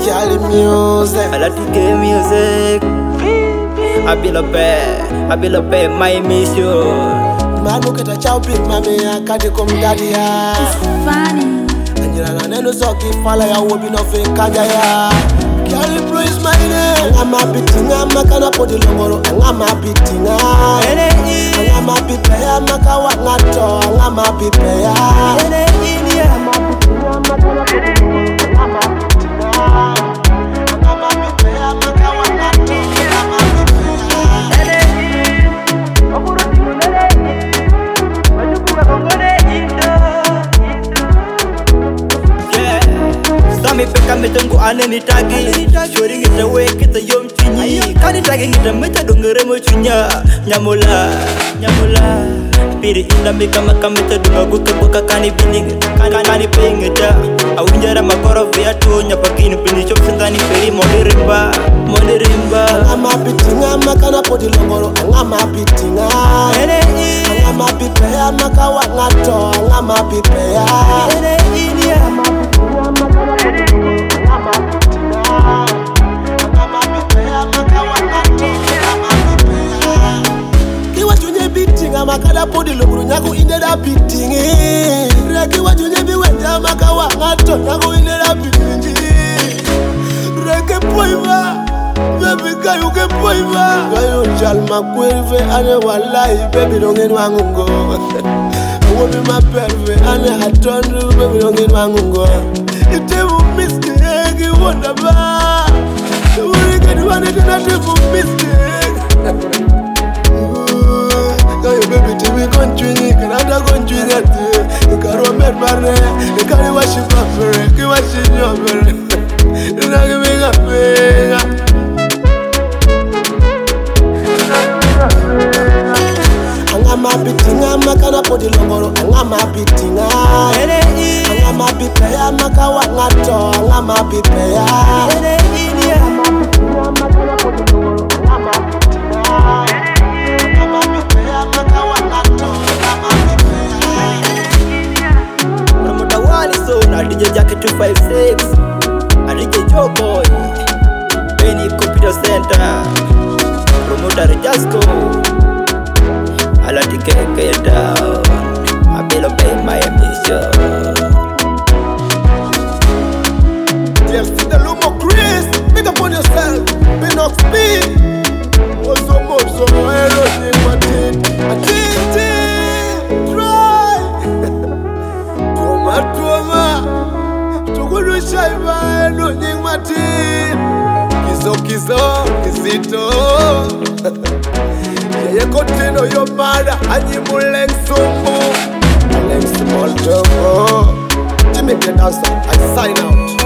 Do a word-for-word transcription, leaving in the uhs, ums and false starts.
Cali music. I like to get music. I be the best, I be the best, my mission. Manu kita chow big mami ya kadi kum daddy ya. It's funny. Anjira na nenu soki fala ya wobi no fe kanja ya. Cali praise my name. Angama bitinga makana podi longoro. Angama bitinga. Angama bipea makawa ngato. Angama bipea. Angama bitinga makana podi longoro. Angama bitinga. Angama bipea makawa ngato. Angama Sami peka metengu ane ni tagi Shori ngita we kita yom chinyi Kani tagi ngita meta dongere mo chunya Nyamula, nyamula Piri inda mika maka meta dunga guke boka kani bining Kani kani pengeta Awinjara makoro vya tuo nyapakini pini chok sentani peri moni rimba Moni rimba Angama bitinga makana podi longoro. Angama bitinga. Angama bipea makawa ngato. Angama bipea. Angama bitinga makana podi longoro. Angama bitinga. Angama bipea makawa ngato. Angama bipea. Kiwa tunye bitinga makana podi longoro. Nyaku indera bitingi. Kiwa tunye biwenda makawa ngato. Nyaku indera bitingi. Reke poiva. Baby, can you get poiva? Gayo chalma kwerve ane walai baby dongen wangungo. Wobi ma perve ane hatondu baby dongen wangungo. Ite mu mistake wonder ba. Uri kadi wane tina tifu mistake. Gayo baby timi konchwini kanada konchwini ati. Karo mer barne kari washi papere ki washi nyobere. Nagi mega mega. Angama bitinga makana podi longoro. Angama bitinga. Angama bipea makawa ngato. Angama bipea. Angama bitinga makana podi longoro. Angama bitinga. Angama bipea makawa ngato. Angama bipea. Promoter wali so na D J Jackie two five six A D J Joe Boy Benny Computer Center Promoter Jasco I like to get get down. I feel a bit my ambition. T F C the Lumo Chris. Big up on yourself. Big up speed. What's so much so hello in my team. A team team. Try. Toma toma. Tukuru shaiba hello in my team. Kizo kizo kisito. Ye continue your mother and you muleng sumbo. Muleng small jumbo. Jimmy the dancer, I sign out.